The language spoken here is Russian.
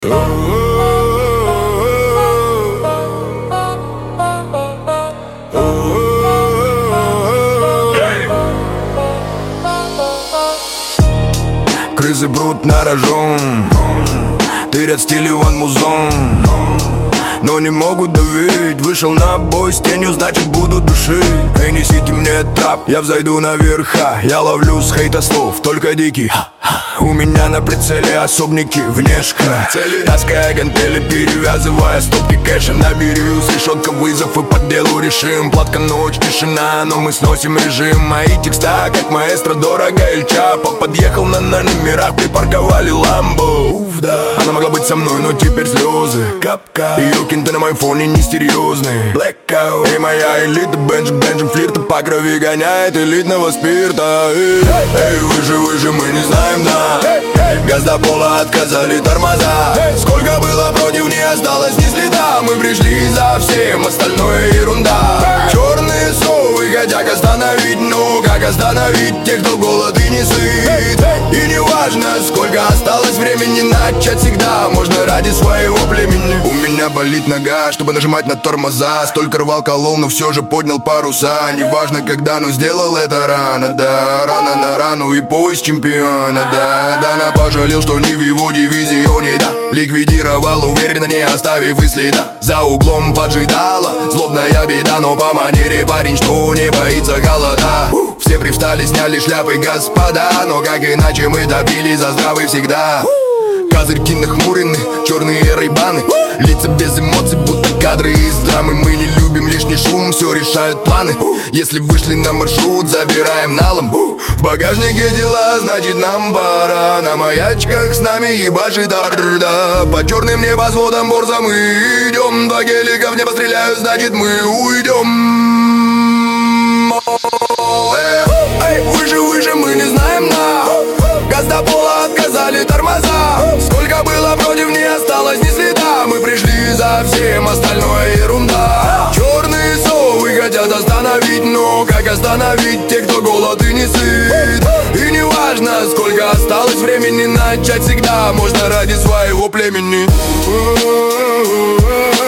Крысы брут на рожон, тырят стиль Иван Музон, но не могут давить. Вышел на бой с тенью, значит буду душить. Эй, несите мне трап, я взойду наверха. Я ловлю с хейта слов, только дикий. У меня на прицеле особники, внешка. Таская гантели, перевязывая стопки кэша. Наберу с решеткой вызов и по делу решим. Платка, ночь, тишина, но мы сносим режим. Мои текста, как маэстро, дорого Эль Чапо. Подъехал на номерах, припарковали ламбо. Уф, да. Она могла быть со мной, но теперь слезы. Капка. Ее кинты на моем фоне несерьезные. Blackout. И моя элита, Бенджин флирта по крови гоняет элитного спирта. Эй, выше, мы не знаем, да. Газ до пола, отказали тормоза. Сколько было против, не осталось ни следа. Мы пришли за всем, остальное ерунда. Черные совы хотят остановить, но как остановить тех, кто голод и не сыт? И не важно, сколько осталось времени, начать всегда можно ради своего племени. У меня болит нога, чтобы нажимать на тормоза. Столько рвал колол, но все же поднял паруса. Неважно когда, но сделал это рано, да. Рано на рану и пояс чемпиона, да. Дана пожалел, что не в его дивизионе, да. Ликвидировал, уверенно не оставив и следа. За углом поджидала злобная беда, но по манере парень, что не боится голода. Все привстали, сняли шляпы, господа, но как иначе мы добились за здравый всегда. Козырьки нахмурены, черные рейбаны, лица без эмоций, будто кадры из драмы. Мы не любим лишний шум, все решают планы. Если вышли на маршрут, забираем налом. В багажнике дела, значит нам пора. На маячках с нами ебашит орда. По черным небосводам борза мы идем. Два гелика в небо стреляют, значит мы уйдем. Эй, выше, мы не знаем, на. Газ до пола, отказали тормоза. Сколько было против, не осталось ни следа. Мы пришли за всем, остальное ерунда. Черные совы хотят остановить, но как остановить тех, кто голод и не сыт? И не важно, сколько осталось времени, начать всегда можно ради своего племени.